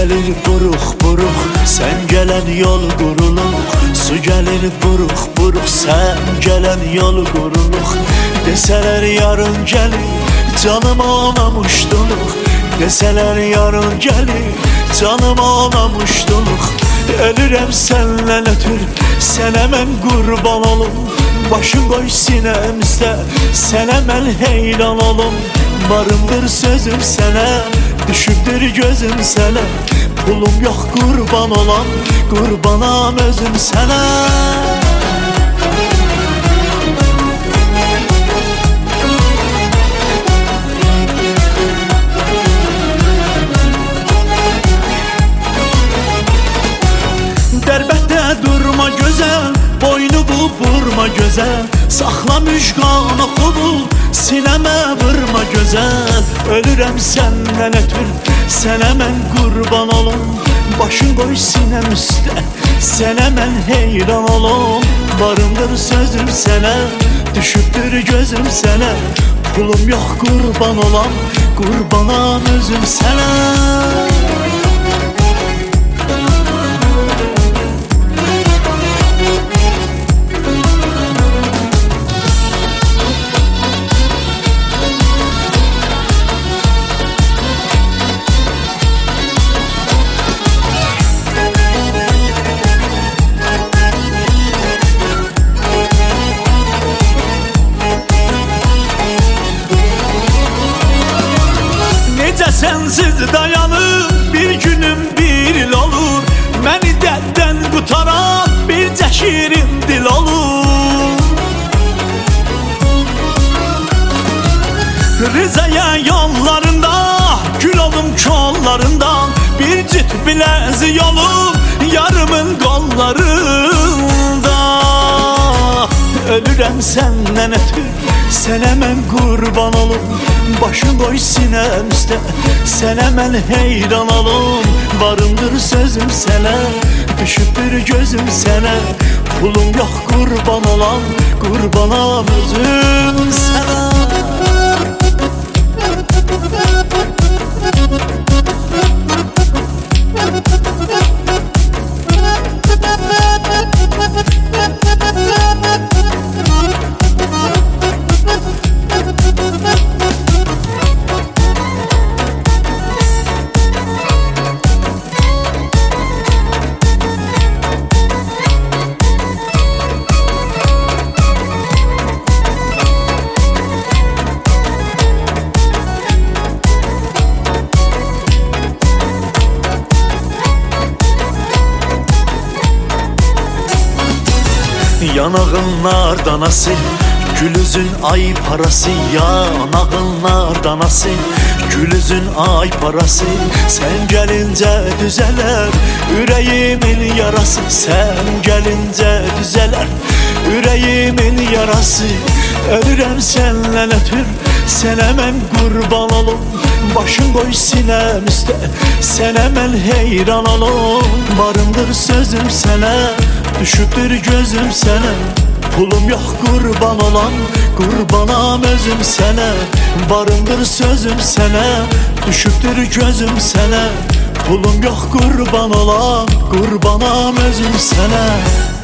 gəlir buruq-buruq, sən gələn yol quruluq. Su gəlir buruq-buruq, sən gələn yol quruluq. Desələr yarın gəlir, canıma anamuşduluq. Desələr yarın gəlir, canıma anamuşduluq. Ölürəm sənlə ötür, sənə mən qurban olum. Başın qoy sinəmizdə, sənə mən heyran olum. Varımdır sözüm sənə, düşübdür gözüm sənə. Pulum yox qurban olan, qurbanam özüm sənə. Dərbətdə durma gözəl, boynu bu vurma gözəl. Saxla müjgan oxubu, sinəmə vurma gözəl. Ölürəm səndən ötür, sənə mən qurban olum. Başın qoy sinəm üstə, sənə mən heyran olum. Varımdır sözüm sənə, düşübdür gözüm sənə. Pulum yox qurban olan, qurbanam özüm sənə. Sensiz dayanır, bir günüm bir il olur. Məni dərddən qutaran bir cəşirin dil olur. Rizaya yollarında, gül olum kollarından. Bir cüt biləzik olub, yarımın qollarında. Ölürəm səndən ötür, sənə mən qurban olum. Başın qoy sinəmizdə, sənə mən heyran olum. Varımdır sözüm sənə, düşübdür gözüm sənə. Pulum yox qurban olan, qurbanam özüm sənə. Yanağın danası, gülüzün ay parası. Yanağın danası, gülüzün ay parası. Sən gəlincə düzələr, ürəyimin yarası. Sən gəlincə düzələr, ürəyimin yarası. Ölürəm səndən ötür, sənə mən qurban olum. Başın qoy sinəmizdə, sənə mən heyran olum. Varımdır sözüm sənə, düşübdür gözüm sənə. Pulum yox qurban olan, qurbanam özüm sənə. Varımdır sözüm sənə, düşübdür gözüm sənə. Pulum yox qurban olan, qurbanam özüm sənə.